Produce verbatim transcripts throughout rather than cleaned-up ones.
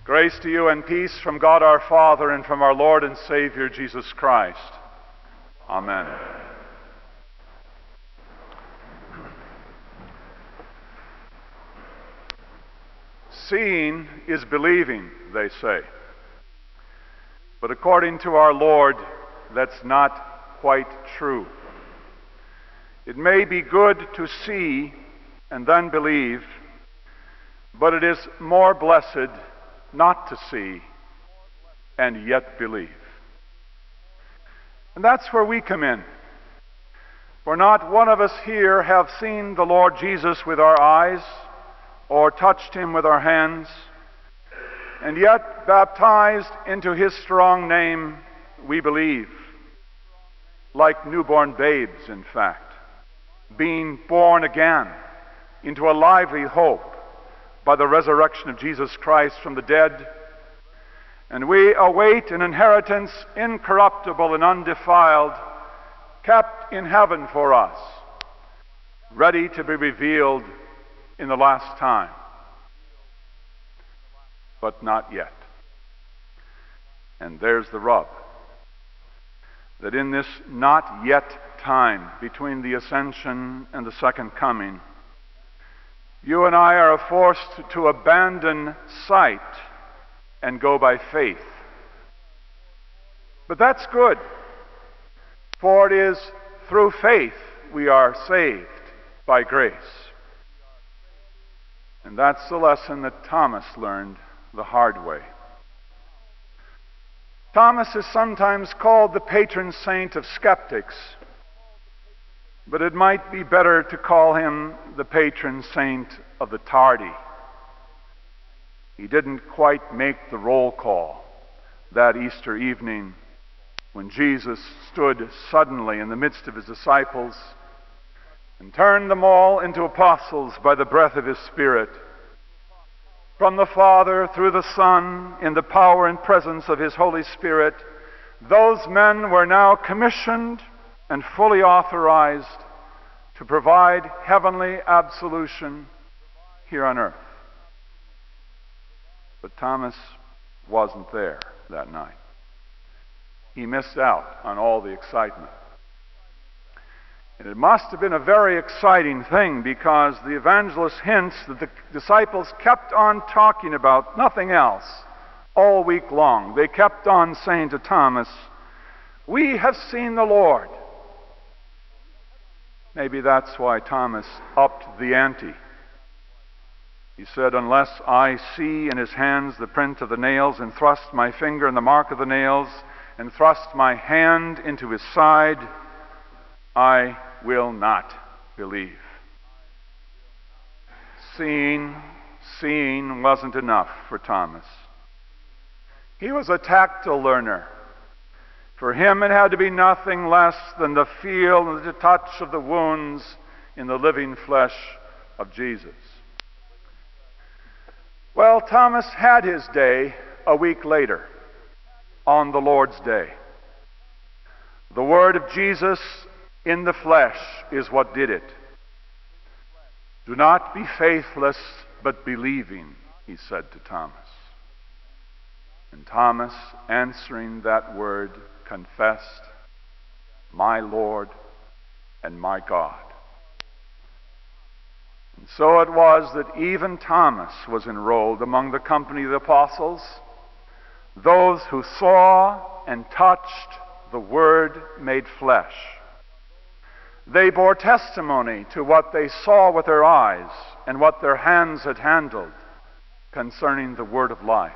Grace to you and peace from God our Father and from our Lord and Savior Jesus Christ. Amen. Seeing is believing, they say. But according to our Lord, that's not quite true. It may be good to see and then believe, but it is more blessed not to see and yet believe. And that's where we come in. For not one of us here have seen the Lord Jesus with our eyes or touched him with our hands, and yet baptized into his strong name we believe, like newborn babes, in fact, being born again into a lively hope by the resurrection of Jesus Christ from the dead. And we await an inheritance incorruptible and undefiled, kept in heaven for us, ready to be revealed in the last time. But not yet. And there's the rub. That in this not yet time between the ascension and the second coming, you and I are forced to abandon sight and go by faith. But that's good, for it is through faith we are saved by grace. And that's the lesson that Thomas learned the hard way. Thomas is sometimes called the patron saint of skeptics, but it might be better to call him the patron saint of the tardy. He didn't quite make the roll call that Easter evening when Jesus stood suddenly in the midst of his disciples and turned them all into apostles by the breath of his Spirit. From the Father, through the Son, in the power and presence of his Holy Spirit, those men were now commissioned and fully authorized to provide heavenly absolution here on earth. But Thomas wasn't there that night. He missed out on all the excitement. And it must have been a very exciting thing, because the evangelist hints that the disciples kept on talking about nothing else all week long. They kept on saying to Thomas, "We have seen the Lord." Maybe that's why Thomas upped the ante. He said, "Unless I see in his hands the print of the nails, and thrust my finger in the mark of the nails, and thrust my hand into his side, I will not believe." Seeing, seeing wasn't enough for Thomas. He was a tactile learner. For him it had to be nothing less than the feel and the touch of the wounds in the living flesh of Jesus. Well, Thomas had his day a week later, on the Lord's Day. The word of Jesus in the flesh is what did it. "Do not be faithless, but believing," he said to Thomas. And Thomas, answering that word, confessed, "My Lord and my God." And so it was that even Thomas was enrolled among the company of the apostles, those who saw and touched the Word made flesh. They bore testimony to what they saw with their eyes and what their hands had handled concerning the Word of life.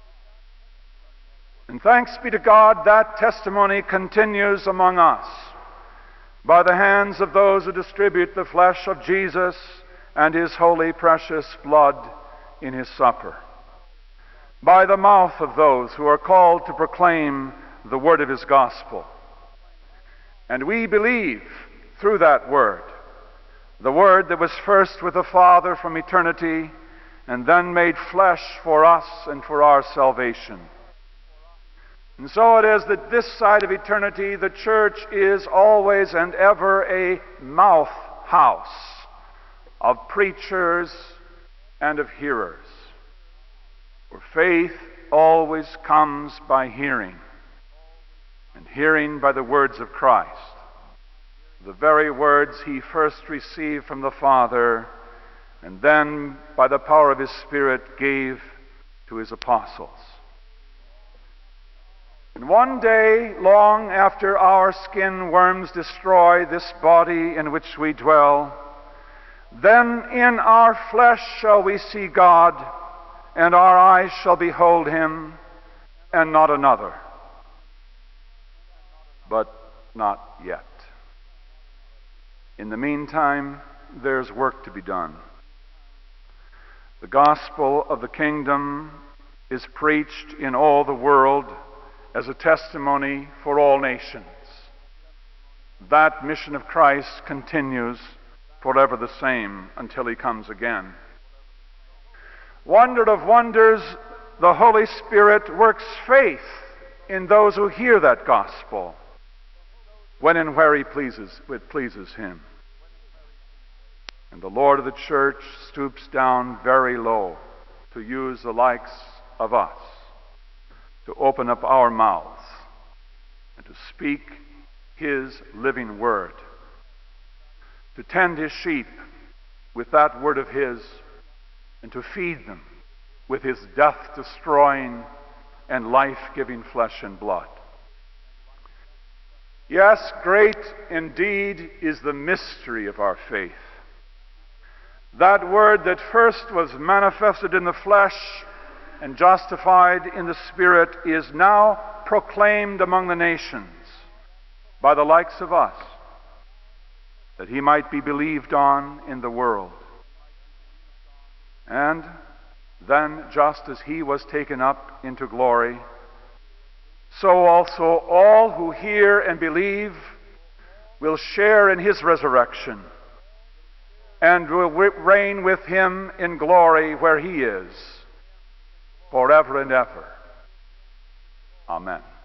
And thanks be to God, that testimony continues among us by the hands of those who distribute the flesh of Jesus and his holy precious blood in his supper, by the mouth of those who are called to proclaim the word of his gospel. And we believe through that word, the word that was first with the Father from eternity and then made flesh for us and for our salvation. And so it is that this side of eternity, the church is always and ever a mouth house of preachers and of hearers. For faith always comes by hearing, and hearing by the words of Christ, the very words he first received from the Father, and then by the power of his Spirit gave to his apostles. And one day, long after our skin worms destroy this body in which we dwell, then in our flesh shall we see God, and our eyes shall behold him, and not another. But not yet. In the meantime, there's work to be done. The gospel of the kingdom is preached in all the world as a testimony for all nations. That mission of Christ continues forever the same until he comes again. Wonder of wonders, the Holy Spirit works faith in those who hear that gospel when and where he pleases, it pleases him. And the Lord of the church stoops down very low to use the likes of us to open up our mouths and to speak his living word, to tend his sheep with that word of his, and to feed them with his death-destroying and life-giving flesh and blood. Yes, great indeed is the mystery of our faith. That word that first was manifested in the flesh and justified in the Spirit is now proclaimed among the nations by the likes of us, that he might be believed on in the world. And then, just as he was taken up into glory, so also all who hear and believe will share in his resurrection and will reign with him in glory where he is, forever and ever. Amen.